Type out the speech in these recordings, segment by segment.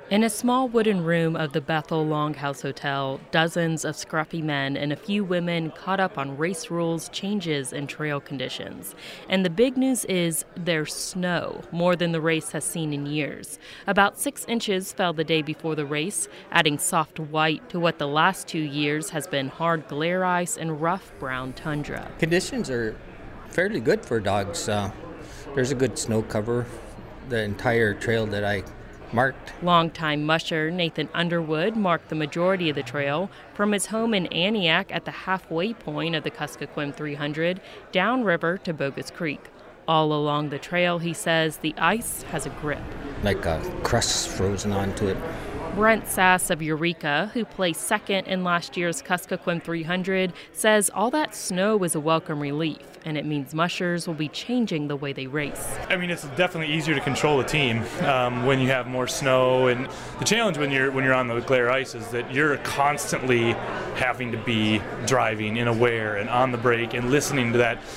In a small wooden room of the Bethel Longhouse Hotel, dozens of scruffy men and a few women caught up on race rules, changes, and trail conditions. And the big news is there's snow, more than the race has seen in years. About 6 inches fell the day before the race, adding soft white to what the last 2 years has been hard glare ice and rough brown tundra. Conditions are fairly good for dogs. There's a good snow cover, the entire trail that I marked. Longtime musher Nathan Underwood marked the majority of the trail from his home in Aniak at the halfway point of the Kuskokwim 300 downriver to Bogus Creek. All along the trail, he says, the ice has a grip. Like a crust frozen onto it. Brent Sass of Eureka, who placed second in last year's Kuskokwim 300, says all that snow is a welcome relief, and it means mushers will be changing the way they race. I mean, it's definitely easier to control a team when you have more snow, and the challenge when you're on the glare ice is that you're constantly having to be driving and aware and on the brake and listening to that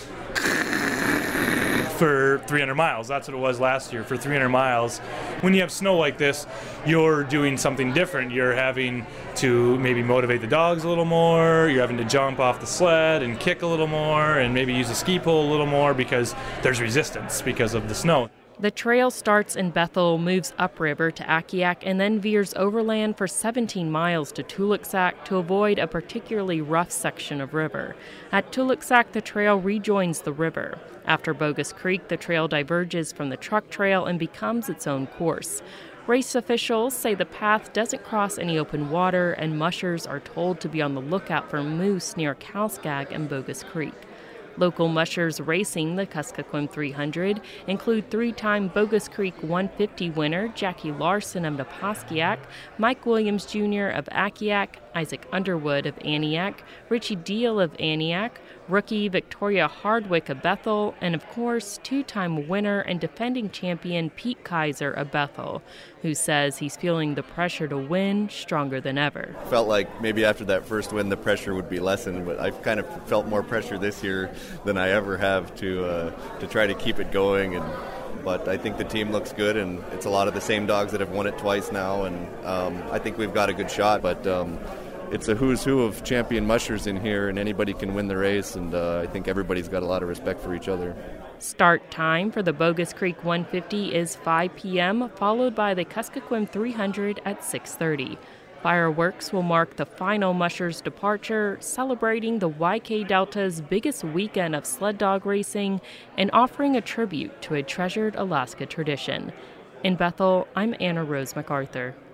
for 300 miles. That's what it was last year for 300 miles. When you have snow like this, you're doing something different. You're having to maybe motivate the dogs a little more. You're having to jump off the sled and kick a little more and maybe use a ski pole a little more because there's resistance because of the snow. The trail starts in Bethel, moves upriver to Akiak, and then veers overland for 17 miles to Tuluksak to avoid a particularly rough section of river. At Tuluksak, the trail rejoins the river. After Bogus Creek, the trail diverges from the truck trail and becomes its own course. Race officials say the path doesn't cross any open water, and mushers are told to be on the lookout for moose near Kalskag and Bogus Creek. Local mushers racing the Kuskokwim 300 include 3-time Bogus Creek 150 winner Jackie Larson of Napaskiak, Mike Williams Jr. of Akiak, Isaac Underwood of Aniak, Richie Deal of Aniak, rookie Victoria Hardwick of Bethel, and of course, 2-time winner and defending champion Pete Kaiser of Bethel, who says he's feeling the pressure to win stronger than ever. Felt like maybe after that first win the pressure would be lessened, but I've kind of felt more pressure this year than I ever have to try to keep it going. But I think the team looks good, and it's a lot of the same dogs that have won it twice now, and I think we've got a good shot. But it's a who's who of champion mushers in here, and anybody can win the race, and I think everybody's got a lot of respect for each other. Start time for the Bogus Creek 150 is 5 p.m., followed by the Kuskokwim 300 at 6:30. Fireworks will mark the final mushers' departure, celebrating the YK Delta's biggest weekend of sled dog racing and offering a tribute to a treasured Alaska tradition. In Bethel, I'm Anna Rose MacArthur.